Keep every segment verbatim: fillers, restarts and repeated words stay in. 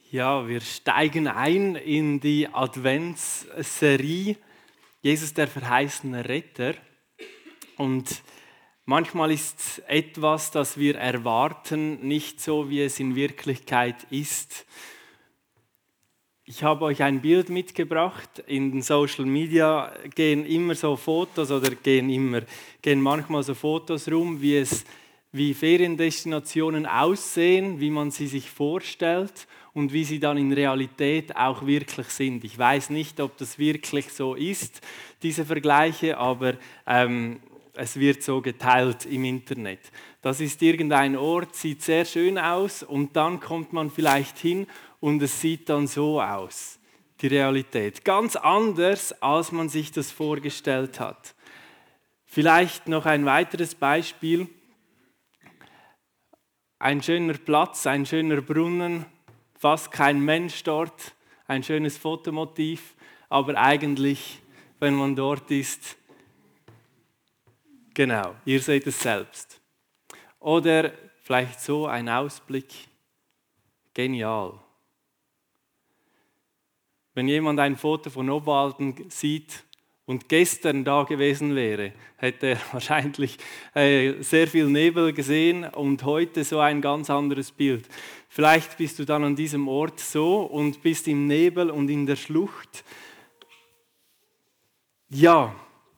Ja, wir steigen ein in die Adventsserie Jesus der verheißene Retter. Und manchmal ist etwas, das wir erwarten, nicht so, wie es in Wirklichkeit ist. Ich habe euch ein Bild mitgebracht. In den Social Media gehen immer so Fotos oder gehen immer, gehen manchmal so Fotos rum, wie es wie Feriendestinationen aussehen, wie man sie sich vorstellt und wie sie dann in Realität auch wirklich sind. Ich weiß nicht, ob das wirklich so ist, diese Vergleiche, aber ähm, es wird so geteilt im Internet. Das ist irgendein Ort, sieht sehr schön aus und dann kommt man vielleicht hin und es sieht dann so aus, die Realität. Ganz anders, als man sich das vorgestellt hat. Vielleicht noch ein weiteres Beispiel. Ein schöner Platz, ein schöner Brunnen, fast kein Mensch dort, ein schönes Fotomotiv, aber eigentlich, wenn man dort ist, genau, ihr seht es selbst. Oder vielleicht so ein Ausblick, genial. Wenn jemand ein Foto von Obwalden sieht und gestern da gewesen wäre, hätte er wahrscheinlich äh, sehr viel Nebel gesehen und heute so ein ganz anderes Bild. Vielleicht bist du dann an diesem Ort so und bist im Nebel und in der Schlucht. Ja,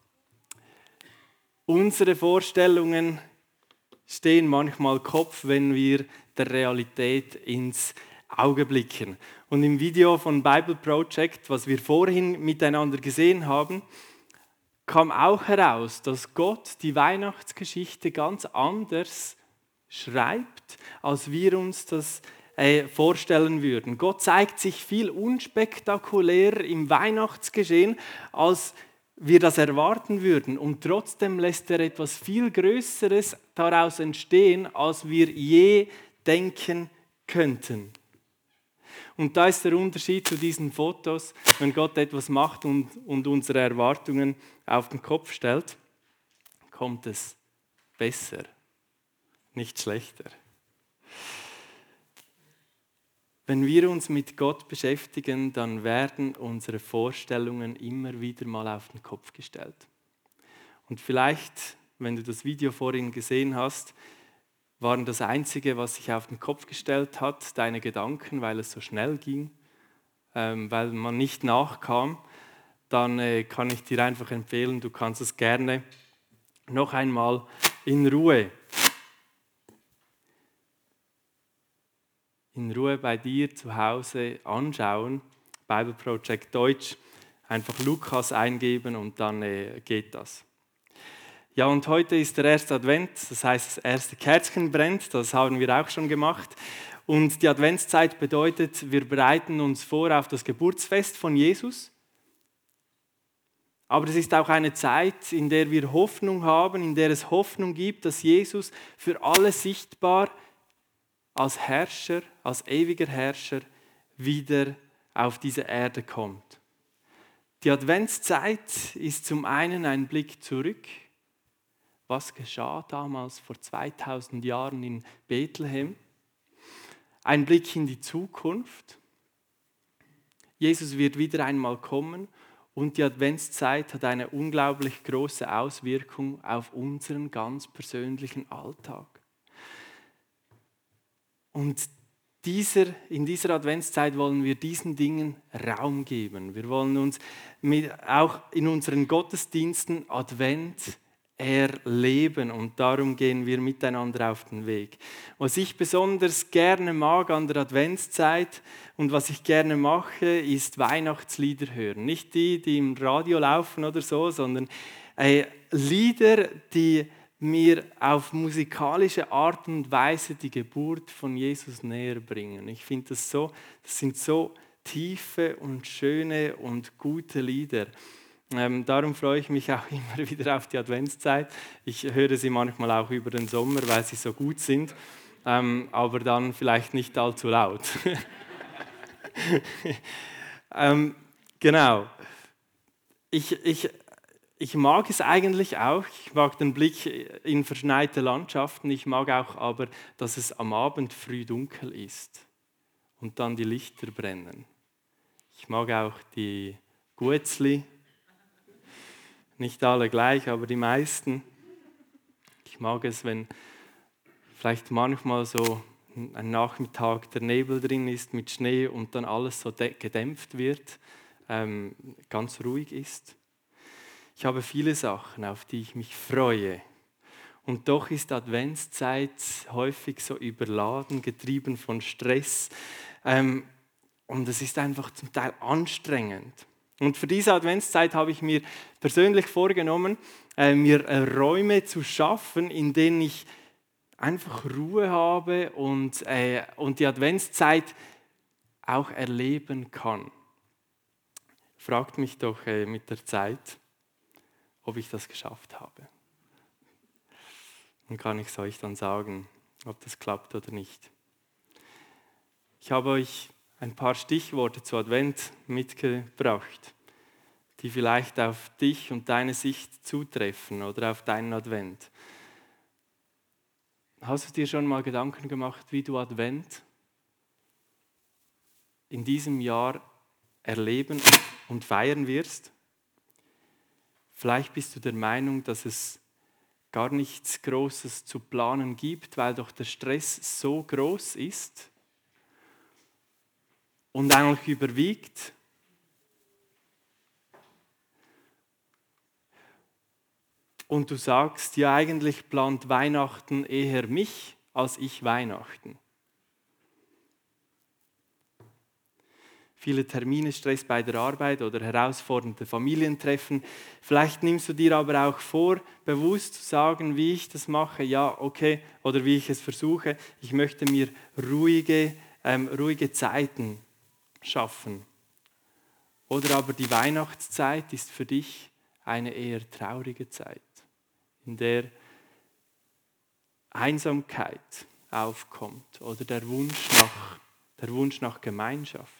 unsere Vorstellungen stehen manchmal Kopf, wenn wir der Realität ins Auge blicken. Und im Video von Bible Project, was wir vorhin miteinander gesehen haben, kam auch heraus, dass Gott die Weihnachtsgeschichte ganz anders schreibt, als wir uns das äh, vorstellen würden. Gott zeigt sich viel unspektakulärer im Weihnachtsgeschehen, als wir das erwarten würden. Und trotzdem lässt er etwas viel Größeres daraus entstehen, als wir je denken könnten. Und da ist der Unterschied zu diesen Fotos, wenn Gott etwas macht und, und unsere Erwartungen auf den Kopf stellt, kommt es besser, nicht schlechter. Wenn wir uns mit Gott beschäftigen, dann werden unsere Vorstellungen immer wieder mal auf den Kopf gestellt. Und vielleicht, wenn du das Video vorhin gesehen hast, waren das Einzige, was sich auf den Kopf gestellt hat, deine Gedanken, weil es so schnell ging, ähm, weil man nicht nachkam, dann äh, kann ich dir einfach empfehlen, du kannst es gerne noch einmal in Ruhe, in Ruhe bei dir zu Hause anschauen. Bible Project Deutsch, einfach Lukas eingeben und dann äh, geht das. Ja, und heute ist der erste Advent, das heißt, das erste Kerzchen brennt, das haben wir auch schon gemacht. Und die Adventszeit bedeutet, wir bereiten uns vor auf das Geburtsfest von Jesus. Aber es ist auch eine Zeit, in der wir Hoffnung haben, in der es Hoffnung gibt, dass Jesus für alle sichtbar als Herrscher, als ewiger Herrscher wieder auf diese Erde kommt. Die Adventszeit ist zum einen ein Blick zurück. Was geschah damals vor zweitausend Jahren in Bethlehem? Ein Blick in die Zukunft. Jesus wird wieder einmal kommen und die Adventszeit hat eine unglaublich große Auswirkung auf unseren ganz persönlichen Alltag. Und dieser, in dieser Adventszeit wollen wir diesen Dingen Raum geben. Wir wollen uns mit, auch in unseren Gottesdiensten Advent erleben und darum gehen wir miteinander auf den Weg. Was ich besonders gerne mag an der Adventszeit und was ich gerne mache, ist Weihnachtslieder hören. Nicht die, die im Radio laufen oder so, sondern äh, Lieder, die mir auf musikalische Art und Weise die Geburt von Jesus näher bringen. Ich finde das so, das sind so tiefe und schöne und gute Lieder. Ähm, darum freue ich mich auch immer wieder auf die Adventszeit. Ich höre sie manchmal auch über den Sommer, weil sie so gut sind, ähm, aber dann vielleicht nicht allzu laut. ähm, genau. Ich, ich, ich mag es eigentlich auch. Ich mag den Blick in verschneite Landschaften. Ich mag auch aber, dass es am Abend früh dunkel ist. und dann die Lichter brennen. Ich mag auch die Guetzli, nicht alle gleich, aber die meisten. Ich mag es, wenn vielleicht manchmal so ein Nachmittag der Nebel drin ist mit Schnee und dann alles so gedämpft wird, ähm, ganz ruhig ist. Ich habe viele Sachen, auf die ich mich freue. Und doch ist Adventszeit häufig so überladen, getrieben von Stress. Ähm, und es ist einfach zum Teil anstrengend. Und für diese Adventszeit habe ich mir persönlich vorgenommen, äh, mir äh, Räume zu schaffen, in denen ich einfach Ruhe habe und, äh, und die Adventszeit auch erleben kann. Fragt mich doch äh, mit der Zeit, ob ich das geschafft habe. Und kann ich es euch dann sagen, ob das klappt oder nicht. Ich habe euch ein paar Stichworte zu Advent mitgebracht, die vielleicht auf dich und deine Sicht zutreffen oder auf deinen Advent. Hast du dir schon mal Gedanken gemacht, wie du Advent in diesem Jahr erleben und feiern wirst? Vielleicht bist du der Meinung, dass es gar nichts Großes zu planen gibt, weil doch der Stress so groß ist und eigentlich überwiegt. Und du sagst, ja, eigentlich plant Weihnachten eher mich, als ich Weihnachten. Viele Termine, Stress bei der Arbeit oder herausfordernde Familientreffen. Vielleicht nimmst du dir aber auch vor, bewusst zu sagen, wie ich das mache, ja, okay, oder wie ich es versuche. Ich möchte mir ruhige, ähm, ruhige Zeiten schaffen. Oder aber die Weihnachtszeit ist für dich eine eher traurige Zeit, in der Einsamkeit aufkommt oder der Wunsch nach, der Wunsch nach Gemeinschaft.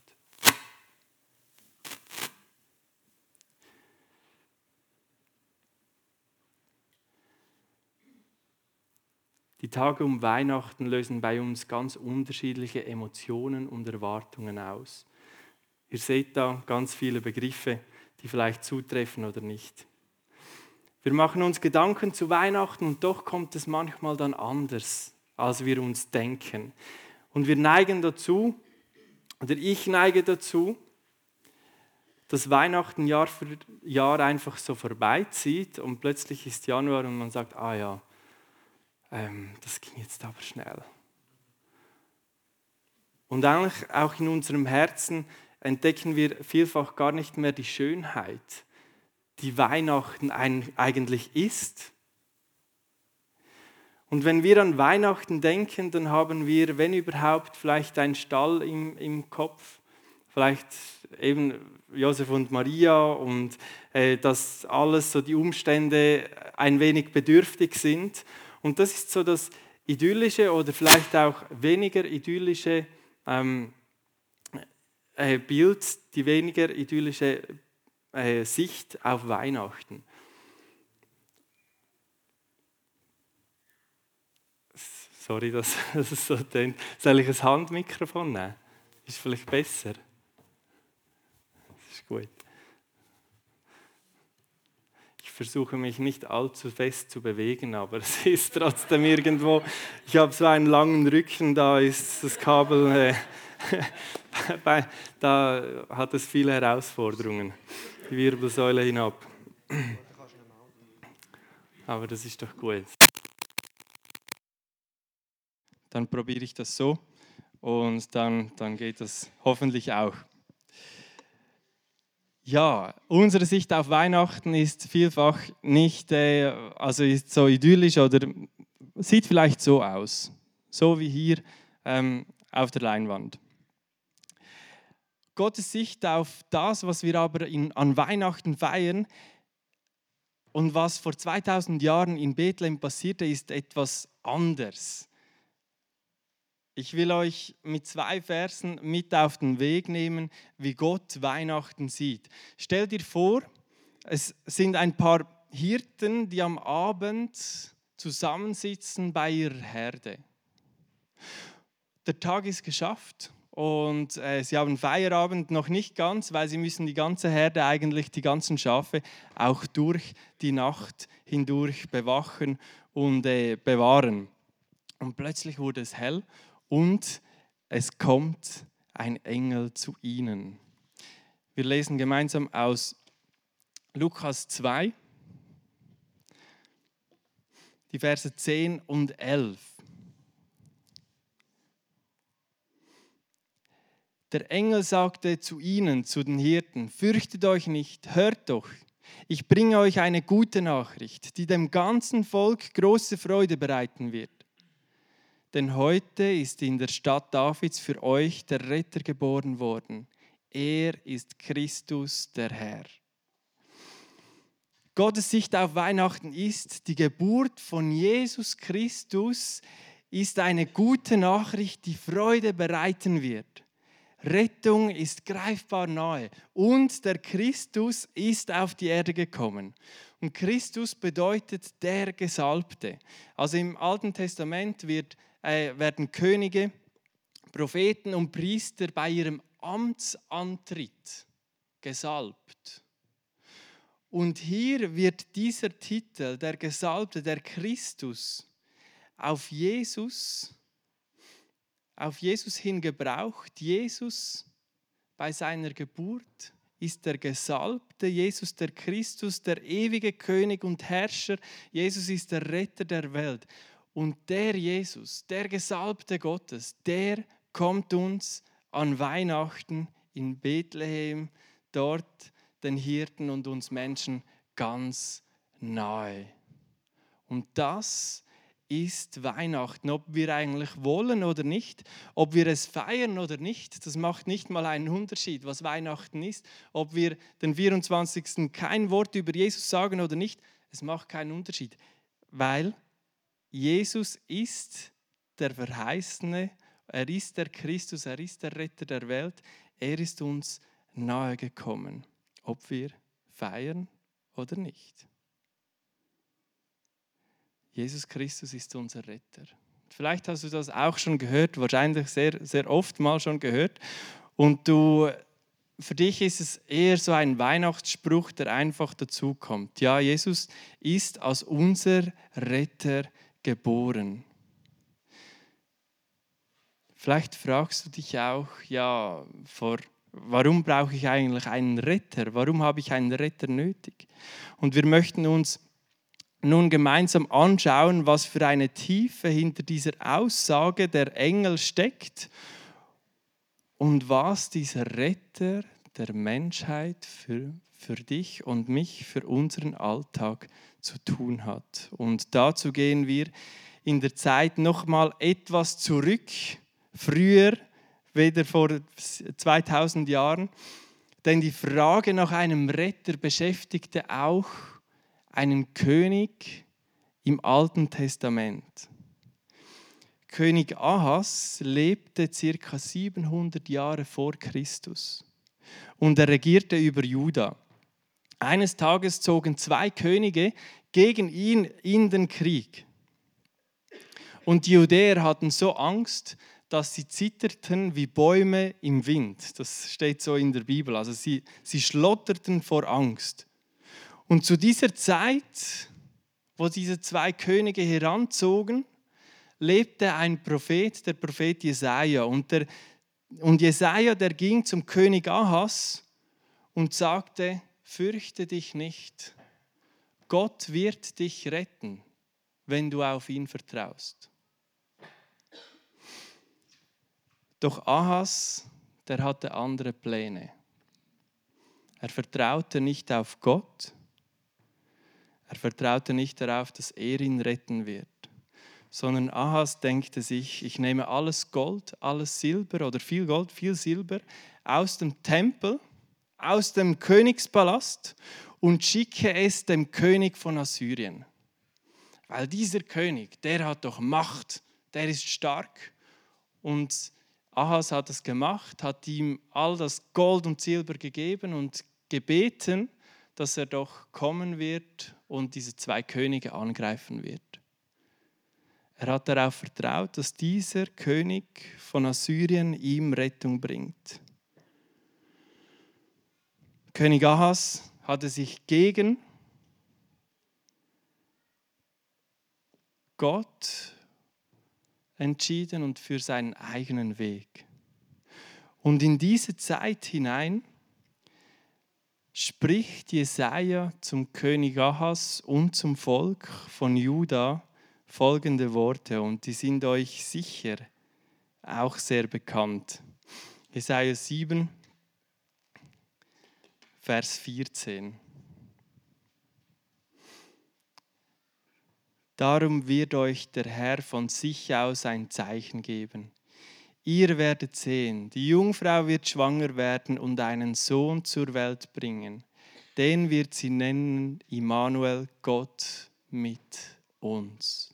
Die Tage um Weihnachten lösen bei uns ganz unterschiedliche Emotionen und Erwartungen aus. Ihr seht da ganz viele Begriffe, die vielleicht zutreffen oder nicht. Wir machen uns Gedanken zu Weihnachten und doch kommt es manchmal dann anders, als wir uns denken. Und wir neigen dazu, oder ich neige dazu, dass Weihnachten Jahr für Jahr einfach so vorbeizieht und plötzlich ist Januar und man sagt, ah ja, ähm, das ging jetzt aber schnell. Und eigentlich auch in unserem Herzen entdecken wir vielfach gar nicht mehr die Schönheit, die Weihnachten eigentlich ist. Und wenn wir an Weihnachten denken, dann haben wir, wenn überhaupt, vielleicht einen Stall im, im Kopf, vielleicht eben Josef und Maria und äh, dass alles so die Umstände ein wenig bedürftig sind. Und das ist so das idyllische oder vielleicht auch weniger idyllische ähm, äh, Bild, die weniger idyllische äh, Sicht auf Weihnachten. Sorry, dass das es so tönt. Soll ich ein Handmikrofon nehmen? Ist vielleicht besser. Das ist gut. Ich versuche mich nicht allzu fest zu bewegen, aber es ist trotzdem irgendwo. Ich habe so einen langen Rücken, da ist das Kabel, äh, da hat es viele Herausforderungen. Die Wirbelsäule hinab. Aber das ist doch gut. Dann probiere ich das so und dann, dann geht das hoffentlich auch. Ja, unsere Sicht auf Weihnachten ist vielfach nicht äh, also ist so idyllisch oder sieht vielleicht so aus, so wie hier ähm, auf der Leinwand. Gottes Sicht auf das, was wir aber in, an Weihnachten feiern und was vor zweitausend Jahren in Bethlehem passierte, ist etwas anders. Ich will euch mit zwei Versen mit auf den Weg nehmen, wie Gott Weihnachten sieht. Stell dir vor, es sind ein paar Hirten, die am Abend zusammensitzen bei ihrer Herde. Der Tag ist geschafft und äh, sie haben Feierabend noch nicht ganz, weil sie müssen die ganze Herde, eigentlich die ganzen Schafe, auch durch die Nacht hindurch bewachen und äh, bewahren. Und plötzlich wurde es hell und es kommt ein Engel zu ihnen. Wir lesen gemeinsam aus Lukas zwei, die Verse zehn und elf. Der Engel sagte zu ihnen, zu den Hirten: Fürchtet euch nicht, hört doch, ich bringe euch eine gute Nachricht, die dem ganzen Volk große Freude bereiten wird. Denn heute ist in der Stadt Davids für euch der Retter geboren worden. Er ist Christus, der Herr. Gottes Sicht auf Weihnachten ist, die Geburt von Jesus Christus ist eine gute Nachricht, die Freude bereiten wird. Rettung ist greifbar nahe und der Christus ist auf die Erde gekommen. Und Christus bedeutet der Gesalbte. Also im Alten Testament wird, äh, werden Könige, Propheten und Priester bei ihrem Amtsantritt gesalbt. Und hier wird dieser Titel, der Gesalbte, der Christus, auf Jesus auf Jesus hin gebraucht. Jesus bei seiner Geburt ist der Gesalbte, Jesus der Christus, der ewige König und Herrscher. Jesus ist der Retter der Welt. Und der Jesus, der Gesalbte Gottes, der kommt uns an Weihnachten in Bethlehem, dort den Hirten und uns Menschen ganz nahe. Und das ist Weihnachten, ob wir eigentlich wollen oder nicht, ob wir es feiern oder nicht, das macht nicht mal einen Unterschied, was Weihnachten ist, ob wir den vierundzwanzigsten kein Wort über Jesus sagen oder nicht, es macht keinen Unterschied, weil Jesus ist der Verheißene, er ist der Christus, er ist der Retter der Welt, er ist uns nahe gekommen, ob wir feiern oder nicht. Jesus Christus ist unser Retter. Vielleicht hast du das auch schon gehört, wahrscheinlich sehr, sehr oft mal schon gehört. Und du, für dich ist es eher so ein Weihnachtsspruch, der einfach dazukommt. Ja, Jesus ist als unser Retter geboren. Vielleicht fragst du dich auch, ja, vor, warum brauche ich eigentlich einen Retter? Warum habe ich einen Retter nötig? Und wir möchten uns nun gemeinsam anschauen, was für eine Tiefe hinter dieser Aussage der Engel steckt und was dieser Retter der Menschheit für, für dich und mich, für unseren Alltag zu tun hat. Und dazu gehen wir in der Zeit nochmal etwas zurück, früher, wieder vor zweitausend Jahren, denn die Frage nach einem Retter beschäftigte auch einen König im Alten Testament. König Ahas lebte ca. siebenhundert Jahre vor Christus und er regierte über Juda. Eines Tages zogen zwei Könige gegen ihn in den Krieg. Und die Judäer hatten so Angst, dass sie zitterten wie Bäume im Wind. Das steht so in der Bibel. Also sie, sie schlotterten vor Angst. Und zu dieser Zeit, wo diese zwei Könige heranzogen, lebte ein Prophet, der Prophet Jesaja. Und, der, und Jesaja, der ging zum König Ahas und sagte: Fürchte dich nicht, Gott wird dich retten, wenn du auf ihn vertraust. Doch Ahas, der hatte andere Pläne. Er vertraute nicht auf Gott. Er vertraute nicht darauf, dass er ihn retten wird, sondern Ahas denkte sich: Ich nehme alles Gold, alles Silber oder viel Gold, viel Silber aus dem Tempel, aus dem Königspalast und schicke es dem König von Assyrien. Weil dieser König, der hat doch Macht, der ist stark. Und Ahas hat es gemacht, hat ihm all das Gold und Silber gegeben und gebeten, dass er doch kommen wird und diese zwei Könige angreifen wird. Er hat darauf vertraut, dass dieser König von Assyrien ihm Rettung bringt. König Ahas hatte sich gegen Gott entschieden und für seinen eigenen Weg. Und in diese Zeit hinein spricht Jesaja zum König Ahas und zum Volk von Juda folgende Worte, und die sind euch sicher auch sehr bekannt. Jesaja sieben, Vers vierzehn. Darum wird euch der Herr von sich aus ein Zeichen geben. Ihr werdet sehen, die Jungfrau wird schwanger werden und einen Sohn zur Welt bringen. Den wird sie nennen Immanuel, Gott mit uns.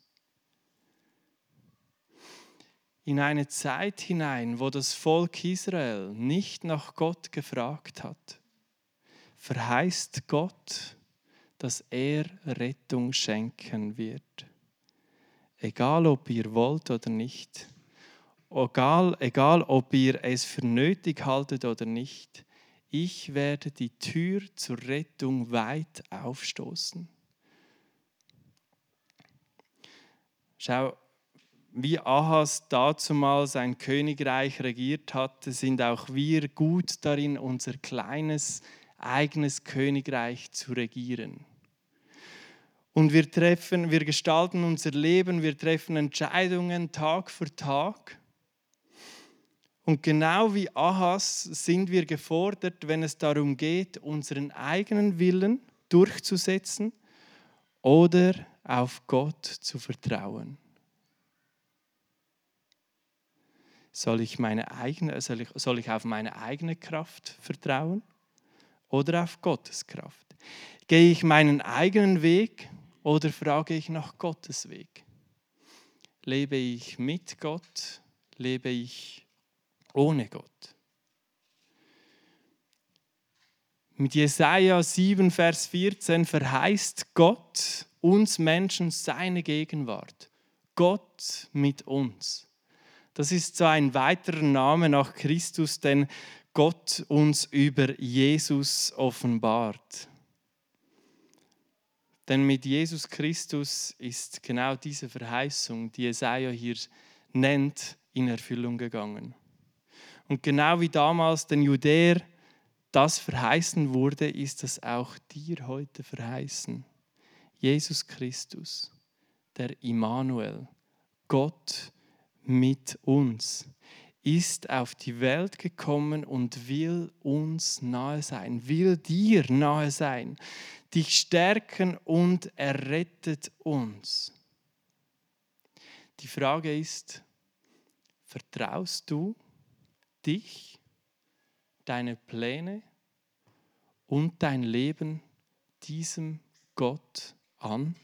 In eine Zeit hinein, wo das Volk Israel nicht nach Gott gefragt hat, verheißt Gott, dass er Rettung schenken wird. Egal, ob ihr wollt oder nicht. Egal, egal, ob ihr es für nötig haltet oder nicht. Ich werde die Tür zur Rettung weit aufstoßen. Schau, wie Ahas dazumal sein Königreich regiert hatte, sind auch wir gut darin, unser kleines, eigenes Königreich zu regieren. Und wir treffen, wir gestalten unser Leben, wir treffen Entscheidungen Tag für Tag. Und genau wie Ahas sind wir gefordert, wenn es darum geht, unseren eigenen Willen durchzusetzen oder auf Gott zu vertrauen. Soll ich, meine eigene, soll ich, soll ich auf meine eigene Kraft vertrauen oder auf Gottes Kraft? Gehe ich meinen eigenen Weg oder frage ich nach Gottes Weg? Lebe ich mit Gott? Lebe ich ohne Gott? Mit Jesaja sieben, Vers vierzehn verheißt Gott uns Menschen seine Gegenwart. Gott mit uns. Das ist so ein weiterer Name nach Christus, den Gott uns über Jesus offenbart. Denn mit Jesus Christus ist genau diese Verheißung, die Jesaja hier nennt, in Erfüllung gegangen. Und genau wie damals den Judäer das verheißen wurde, ist das auch dir heute verheißen. Jesus Christus, der Immanuel, Gott mit uns, ist auf die Welt gekommen und will uns nahe sein, will dir nahe sein, dich stärken und er rettet uns. Die Frage ist, vertraust du dich, deine Pläne und dein Leben diesem Gott an?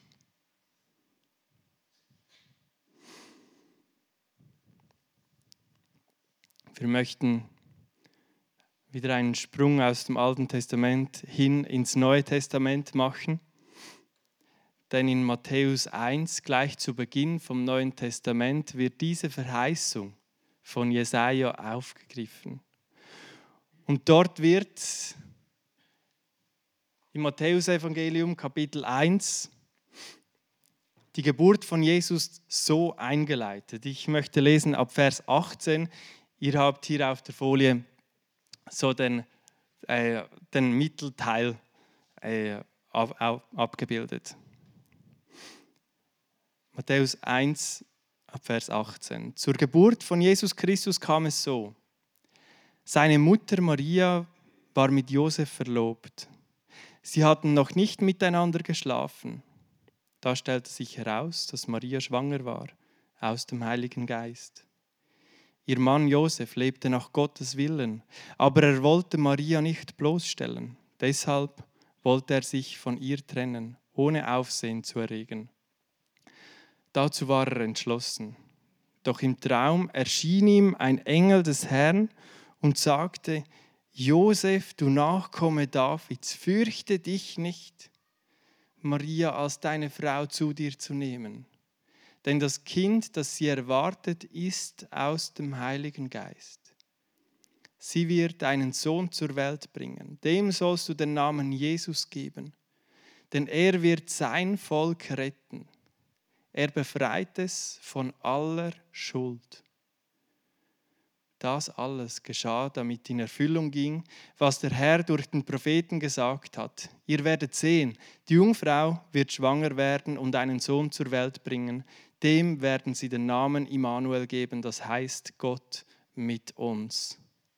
Wir möchten wieder einen Sprung aus dem Alten Testament hin ins Neue Testament machen. Denn in Matthäus eins, gleich zu Beginn vom Neuen Testament, wird diese Verheißung von Jesaja aufgegriffen. Und dort wird im Matthäusevangelium Kapitel eins die Geburt von Jesus so eingeleitet. Ich möchte lesen ab Vers achtzehn. Ihr habt hier auf der Folie so den, äh, den Mittelteil äh, ab, ab, abgebildet. Matthäus eins, Vers achtzehn. Zur Geburt von Jesus Christus kam es so. Seine Mutter Maria war mit Josef verlobt. Sie hatten noch nicht miteinander geschlafen. Da stellte sich heraus, dass Maria schwanger war, aus dem Heiligen Geist. Ihr Mann Josef lebte nach Gottes Willen, aber er wollte Maria nicht bloßstellen. Deshalb wollte er sich von ihr trennen, ohne Aufsehen zu erregen. Dazu war er entschlossen. Doch im Traum erschien ihm ein Engel des Herrn und sagte: Josef, du Nachkomme Davids, fürchte dich nicht, Maria als deine Frau zu dir zu nehmen. Denn das Kind, das sie erwartet, ist aus dem Heiligen Geist. Sie wird einen Sohn zur Welt bringen. Dem sollst du den Namen Jesus geben, denn er wird sein Volk retten. Er befreit es von aller Schuld. Das alles geschah, damit in Erfüllung ging, was der Herr durch den Propheten gesagt hat. Ihr werdet sehen, die Jungfrau wird schwanger werden und einen Sohn zur Welt bringen. Dem werden sie den Namen Immanuel geben, das heißt Gott mit uns.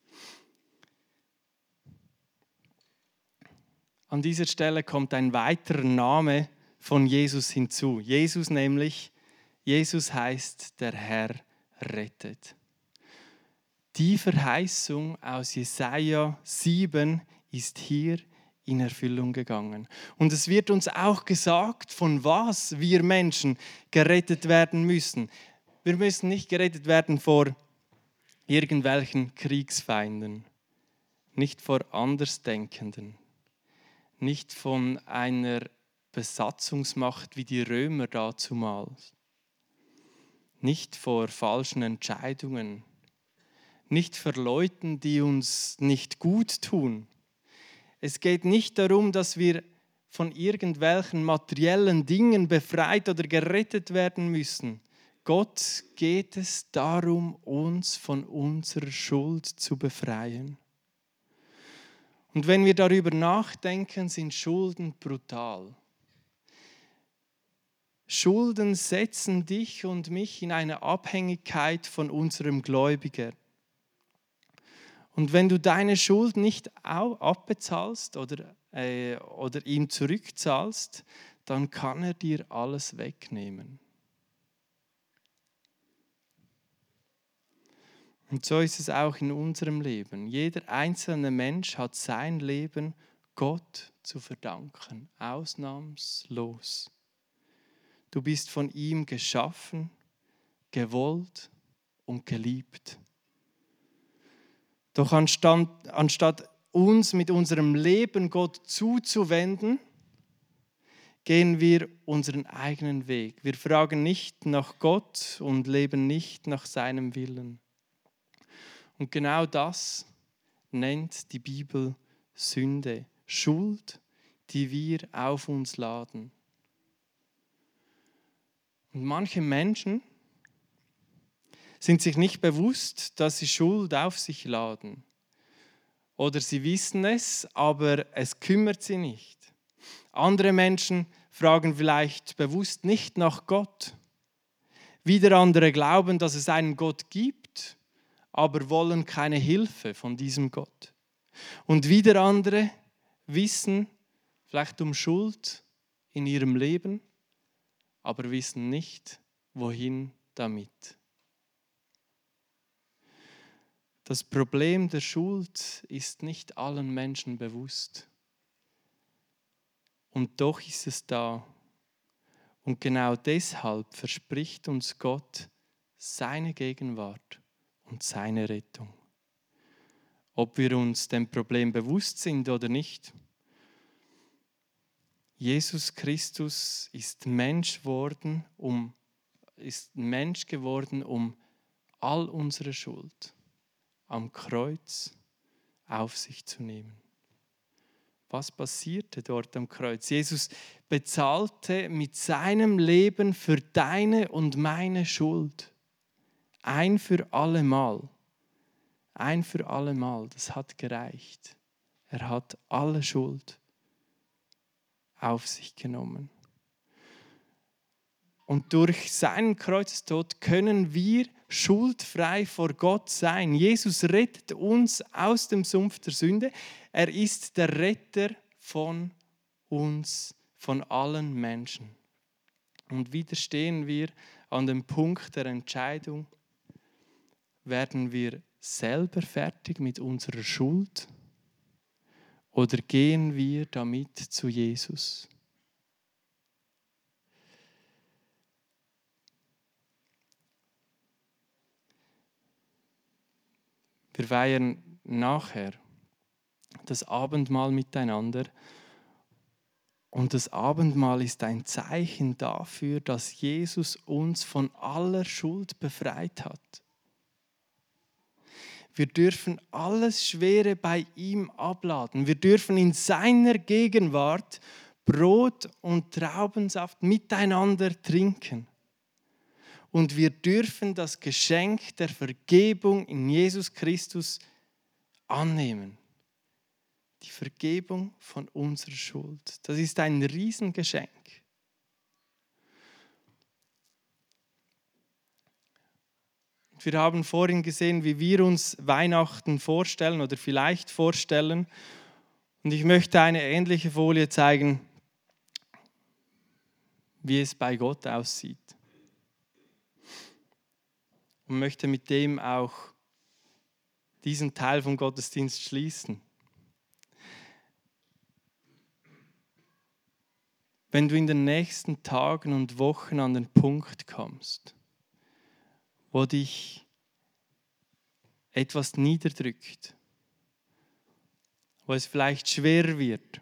An dieser Stelle kommt ein weiterer Name von Jesus hinzu. Jesus nämlich, Jesus heißt, der Herr rettet. Die Verheißung aus Jesaja sieben ist hier in Erfüllung gegangen. Und es wird uns auch gesagt, von was wir Menschen gerettet werden müssen. Wir müssen nicht gerettet werden vor irgendwelchen Kriegsfeinden, nicht vor Andersdenkenden, nicht von einer Besatzungsmacht wie die Römer dazumals, nicht vor falschen Entscheidungen, nicht für Leute, die uns nicht gut tun. Es geht nicht darum, dass wir von irgendwelchen materiellen Dingen befreit oder gerettet werden müssen. Gott geht es darum, uns von unserer Schuld zu befreien. Und wenn wir darüber nachdenken, sind Schulden brutal. Schulden setzen dich und mich in eine Abhängigkeit von unserem Gläubiger. Und wenn du deine Schuld nicht abbezahlst oder, äh, oder ihm zurückzahlst, dann kann er dir alles wegnehmen. Und so ist es auch in unserem Leben. Jeder einzelne Mensch hat sein Leben Gott zu verdanken, ausnahmslos. Du bist von ihm geschaffen, gewollt und geliebt. Doch anstatt, anstatt uns mit unserem Leben Gott zuzuwenden, gehen wir unseren eigenen Weg. Wir fragen nicht nach Gott und leben nicht nach seinem Willen. Und genau das nennt die Bibel Sünde, Schuld, die wir auf uns laden. Und manche Menschen sind sich nicht bewusst, dass sie Schuld auf sich laden. Oder sie wissen es, aber es kümmert sie nicht. Andere Menschen fragen vielleicht bewusst nicht nach Gott. Wieder andere glauben, dass es einen Gott gibt, aber wollen keine Hilfe von diesem Gott. Und wieder andere wissen vielleicht um Schuld in ihrem Leben, aber wissen nicht, wohin damit. Das Problem der Schuld ist nicht allen Menschen bewusst. Und doch ist es da. Und genau deshalb verspricht uns Gott seine Gegenwart und seine Rettung. Ob wir uns dem Problem bewusst sind oder nicht. Jesus Christus ist Mensch geworden, um, ist Mensch geworden, um all unsere Schuld am Kreuz auf sich zu nehmen. Was passierte dort am Kreuz? Jesus bezahlte mit seinem Leben für deine und meine Schuld. Ein für allemal. Ein für allemal. Das hat gereicht. Er hat alle Schuld auf sich genommen. Und durch seinen Kreuzestod können wir schuldfrei vor Gott sein. Jesus rettet uns aus dem Sumpf der Sünde. Er ist der Retter von uns, von allen Menschen. Und wieder stehen wir an dem Punkt der Entscheidung, werden wir selber fertig mit unserer Schuld oder gehen wir damit zu Jesus? Wir feiern nachher das Abendmahl miteinander Und das Abendmahl ist ein Zeichen dafür, dass Jesus uns von aller Schuld befreit hat. Wir dürfen alles Schwere bei ihm abladen. Wir dürfen in seiner Gegenwart Brot und Traubensaft miteinander trinken. Und wir dürfen das Geschenk der Vergebung in Jesus Christus annehmen. Die Vergebung von unserer Schuld. Das ist ein Riesengeschenk. Wir haben vorhin gesehen, wie wir uns Weihnachten vorstellen oder vielleicht vorstellen. Und ich möchte eine ähnliche Folie zeigen, wie es bei Gott aussieht. Und möchte mit dem auch diesen Teil vom Gottesdienst schließen. Wenn du in den nächsten Tagen und Wochen an den Punkt kommst, wo dich etwas niederdrückt, wo es vielleicht schwer wird,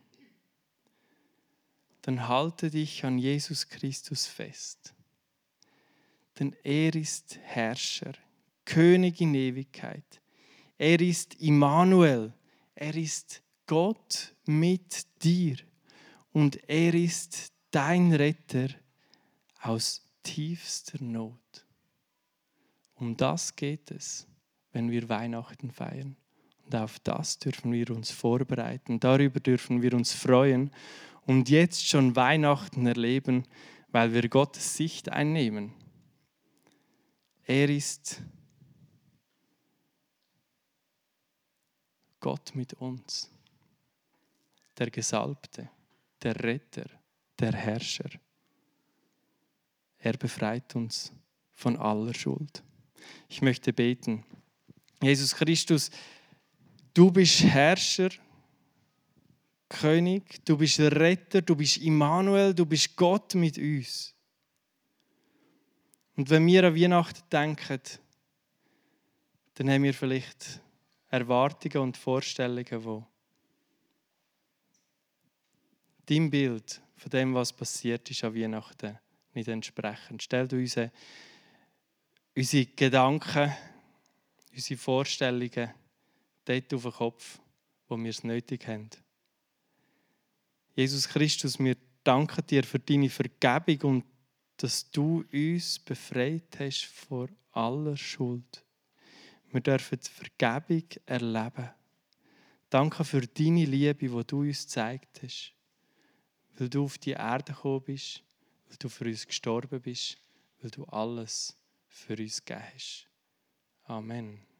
dann halte dich an Jesus Christus fest. Denn er ist Herrscher, König in Ewigkeit. Er ist Immanuel, er ist Gott mit dir und er ist dein Retter aus tiefster Not. Um das geht es, wenn wir Weihnachten feiern. Und auf das dürfen wir uns vorbereiten. Darüber dürfen wir uns freuen und jetzt schon Weihnachten erleben, weil wir Gottes Sicht einnehmen. Er ist Gott mit uns, der Gesalbte, der Retter, der Herrscher. Er befreit uns von aller Schuld. Ich möchte beten. Jesus Christus, du bist Herrscher, König, du bist Retter, du bist Immanuel, du bist Gott mit uns. Und wenn wir an Weihnachten denken, dann haben wir vielleicht Erwartungen und Vorstellungen, wo dein Bild von dem, was passiert ist an Weihnachten, nicht entsprechen. Stell dir unsere, unsere Gedanken, unsere Vorstellungen dort auf den Kopf, wo wir es nötig haben. Jesus Christus, wir danken dir für deine Vergebung und dass du uns befreit hast vor aller Schuld. Wir dürfen die Vergebung erleben. Danke für deine Liebe, die du uns gezeigt hast. Weil du auf die Erde gekommen bist, weil du für uns gestorben bist, weil du alles für uns gegeben hast. Amen.